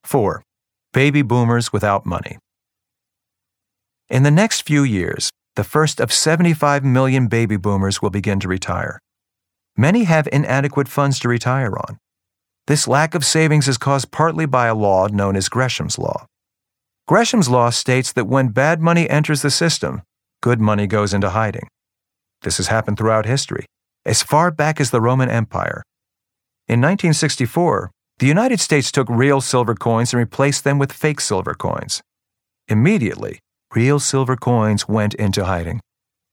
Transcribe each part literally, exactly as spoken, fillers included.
Four, baby boomers without money. In the next few years, the first of seventy-five million baby boomers will begin to retire. Many have inadequate funds to retire on. This lack of savings is caused partly by a law known as Gresham's Law. Gresham's Law states that when bad money enters the system, good money goes into hiding. This has happened throughout history, as far back as the Roman Empire. In nineteen sixty-four, the United States took real silver coins and replaced them with fake silver coins. Immediately, real silver coins went into hiding.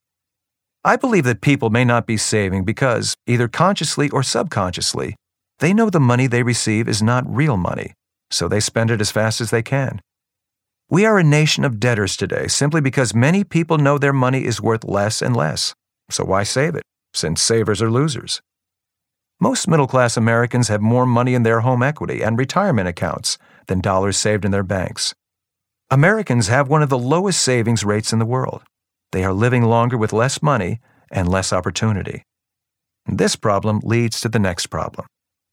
I believe that people may not be saving because, either consciously or subconsciously, they know the money they receive is not real money, so they spend it as fast as they can. We are a nation of debtors today simply because many people know their money is worth less and less. So why save it, since savers are losers? Most middle-class Americans have more money in their home equity and retirement accounts than dollars saved in their banks. Americans have one of the lowest savings rates in the world. They are living longer with less money and less opportunity. This problem leads to the next problem.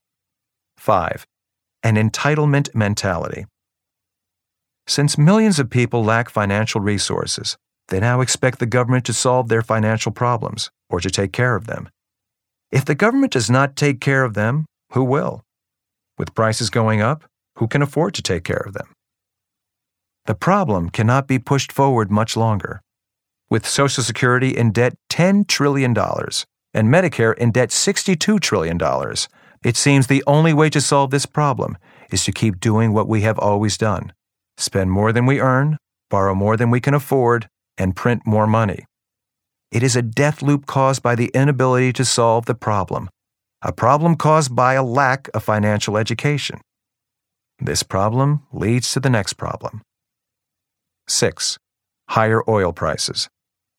Five, an entitlement mentality. Since millions of people lack financial resources, they now expect the government to solve their financial problems or to take care of them. If the government does not take care of them, who will? With prices going up, who can afford to take care of them? The problem cannot be pushed forward much longer. With Social Security in debt ten trillion dollars and Medicare in debt sixty-two trillion dollars, it seems the only way to solve this problem is to keep doing what we have always done: spend more than we earn, borrow more than we can afford, and print more money. It is a death loop caused by the inability to solve the problem, a problem caused by a lack of financial education. This problem leads to the next problem. Six, higher oil prices.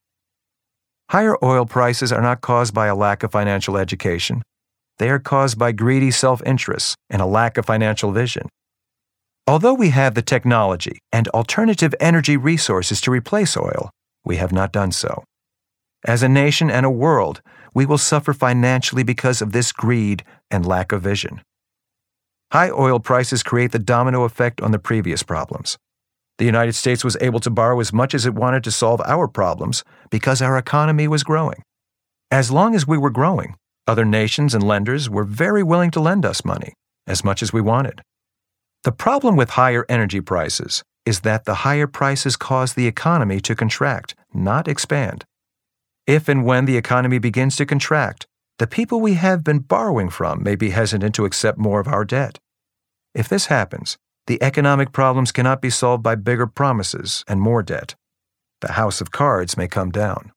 Higher oil prices are not caused by a lack of financial education. They are caused by greedy self-interest and a lack of financial vision. Although we have the technology and alternative energy resources to replace oil, we have not done so. As a nation and a world, we will suffer financially because of this greed and lack of vision. High oil prices create the domino effect on the previous problems. The United States was able to borrow as much as it wanted to solve our problems because our economy was growing. As long as we were growing, other nations and lenders were very willing to lend us money, as much as we wanted. The problem with higher energy prices is that the higher prices cause the economy to contract, not expand. If and when the economy begins to contract, the people we have been borrowing from may be hesitant to accept more of our debt. If this happens, the economic problems cannot be solved by bigger promises and more debt. The house of cards may come down.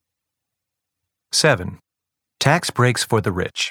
Seven, tax breaks for the rich.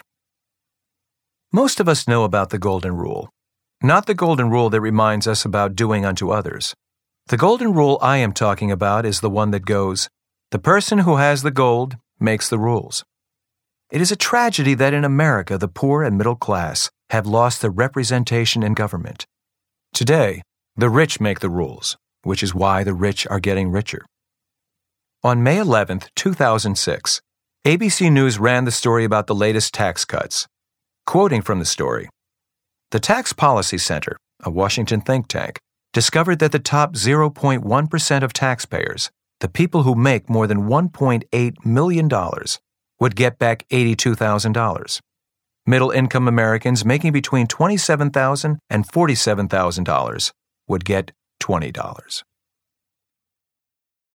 Most of us know about the Golden Rule. Not the Golden Rule that reminds us about doing unto others. The Golden Rule I am talking about is the one that goes, the person who has the gold makes the rules. It is a tragedy that in America the poor and middle class have lost their representation in government. Today, the rich make the rules, which is why the rich are getting richer. On May eleventh, two thousand six, A B C News ran the story about the latest tax cuts. Quoting from the story, the Tax Policy Center, a Washington think tank, discovered that the top zero point one percent of taxpayers, the people who make more than one point eight million dollars, would get back eighty-two thousand dollars. Middle-income Americans making between twenty-seven thousand dollars and forty-seven thousand dollars would get twenty dollars.